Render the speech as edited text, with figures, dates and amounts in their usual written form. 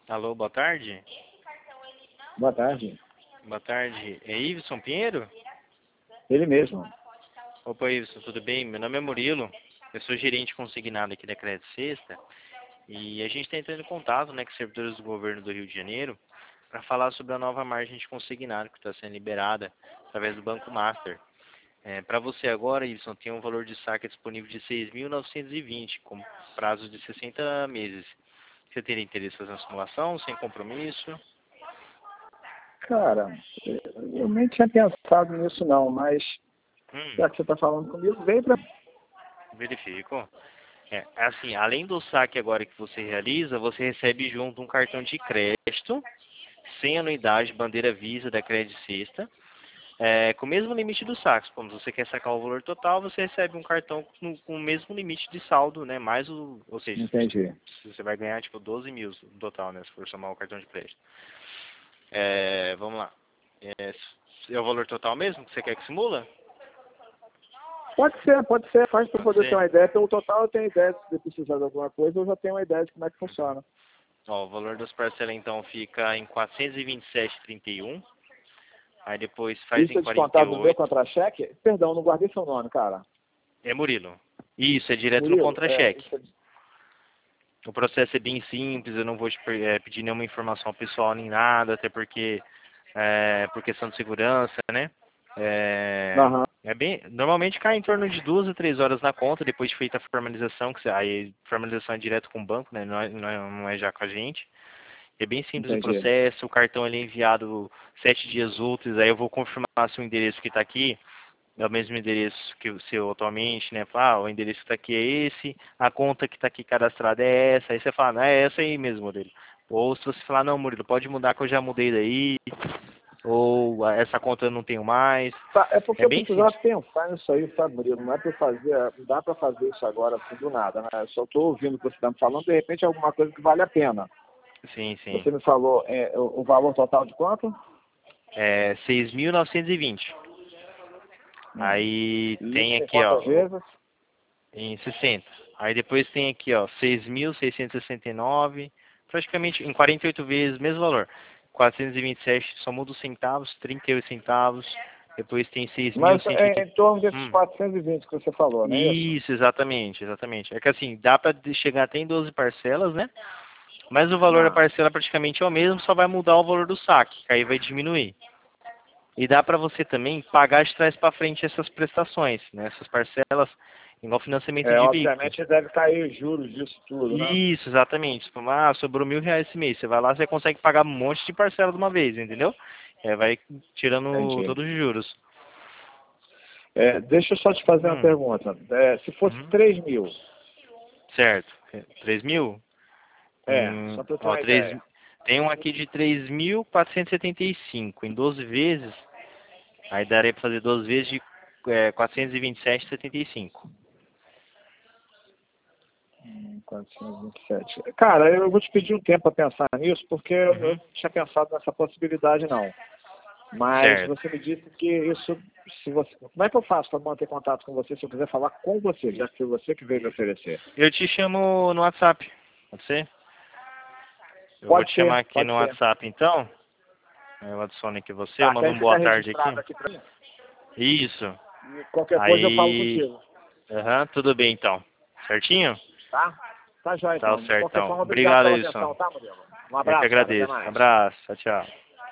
Alô, boa tarde. Boa tarde. Boa tarde. É Iveson Pinheiro? Ele mesmo. Opa, Iveson, tudo bem? Meu nome é Murilo. Eu sou gerente consignado aqui da Crédito Sexta. E a gente está entrando em contato, né, com os servidores do governo do Rio de Janeiro para falar sobre a nova margem de consignado que está sendo liberada através do Banco Master. Para você agora, Iveson, tem um valor de saque disponível de 6.920, com prazo de 60 meses. Você teria interesse em fazer uma simulação sem compromisso? Cara, eu nem tinha pensado nisso não, mas já que você está falando comigo, vem para... Verifico. Assim, além do saque agora que você realiza, você recebe junto um cartão de crédito, sem anuidade, bandeira Visa da Crédito Sexta, com o mesmo limite do saque. Quando você quer sacar o valor total, você recebe um cartão com o mesmo limite de saldo, né? Mais ou seja, Entendi. você vai ganhar tipo 12 mil no total, né? Se for somar o cartão de crédito. Vamos lá. É o valor total mesmo que você quer que simula? Pode ser, faz para Pode poder ter ser. uma ideia. Pelo total eu tenho ideia, se precisar de alguma coisa, eu já tenho uma ideia de como é que funciona. Ó, o valor das parcelas então fica em 427,31. Aí depois faz Isso em é descontado do meu 48. contra-cheque? Perdão, não guardei seu nome, cara. É Murilo. Isso, é direto no Murilo, contra-cheque. isso é... O processo é bem simples, eu não vou te pedir nenhuma informação pessoal nem nada, até porque por questão de segurança, né? Aham. Normalmente cai em torno de 2 a 3 horas na conta, depois de feita a formalização, aí formalização é direto com o banco, né? Não é já com a gente. É bem simples o Entendi. processo, o cartão ele é enviado 7 dias úteis, aí eu vou confirmar se o endereço que está aqui é o mesmo endereço que o seu atualmente, né? Fala, o endereço que está aqui é esse, a conta que está aqui cadastrada é essa, aí você fala, não, é essa aí mesmo, Murilo. Ou se você falar, não, Murilo, pode mudar que eu já mudei daí, ou essa conta eu não tenho mais. Tá, é porque É eu bem precisava simples. pensar nisso aí, sabe, Murilo? Não é para fazer, não dá para fazer isso agora assim do nada, né? Eu só estou ouvindo o que você está me falando, de repente é alguma coisa que vale a pena. Sim, sim. Você me falou o valor total de quanto? 6.920. Aí E tem isso em aqui, quantas ó, vezes? em 60. Aí depois tem aqui, ó, 6.669, praticamente em 48 vezes, mesmo valor. 427, só muda os centavos, 38 centavos. Depois tem Mas é 6.180. em torno desses 420 que você falou, não é isso? Isso, exatamente, exatamente. É que assim, dá para chegar até em 12 parcelas, né? Mas o valor da Ah, parcela praticamente é o mesmo, só vai mudar o valor do saque, que aí vai diminuir. E dá para você também pagar de trás para frente essas prestações, né? Essas parcelas, igual financiamento de veículo. obviamente deve cair os juros disso tudo, né? Isso, exatamente. Tipo, sobrou R$ 1.000 esse mês. Você vai lá, você consegue pagar um monte de parcela de uma vez, entendeu? Vai tirando Entendi. todos os juros. Deixa eu só te fazer uma Hum, pergunta. Se fosse uhum, 3 mil, certo. 3 mil? só para eu ter Ó, uma ideia. tem um aqui de 3.475 em 12 vezes. Aí daria para fazer 12 vezes de 427,75. 427. Cara, eu vou te pedir um tempo para pensar nisso, porque eu Uhum, não tinha pensado nessa possibilidade, não. Mas certo. você me disse que isso, se você, como é que eu faço para manter contato com você se eu quiser falar com você, já que foi você que veio me oferecer? Eu te chamo no WhatsApp. Pode ser? Eu vou Pode te ser, chamar aqui pode no ser. WhatsApp então. Eu adiciono aqui você, eu Tá, que mando aí um fica boa tarde aqui. registrado aqui para mim. Isso. E qualquer coisa eu falo Aí, contigo. tudo bem então. Certinho? Tá? Tá jóia Tá então. De certo qualquer então. forma, obrigado Obrigado, pela Edson. atenção, tá, Murilo? Um Eu que abraço, cara. Até agradeço. mais. Abraço. Tchau, tchau.